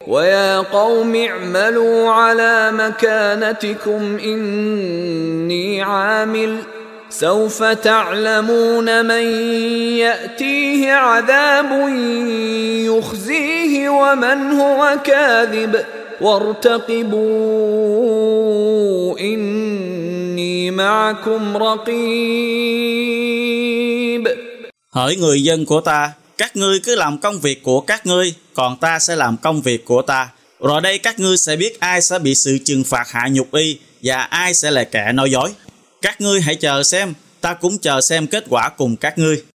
وَيَا قَوْمِ اعْمَلُوا عَلَى مَكَانَتِكُمْ إِنِّي عَامِلٌ سَوْفَ تَعْلَمُونَ مَنْ يَأْتِيهِ عَذَابٌ يُخْزِيهِ وَمَنْ هُوَ كَاذِبٌ وَارْتَقِبُوا إِنِّي مَعَكُمْ رَقِيبٌ. Hỡi người dân của ta, các ngươi cứ làm công việc của các ngươi, còn ta sẽ làm công việc của ta. Rồi đây các ngươi sẽ biết ai sẽ bị sự trừng phạt hạ nhục y và ai sẽ là kẻ nói dối. Các ngươi hãy chờ xem, ta cũng chờ xem kết quả cùng các ngươi.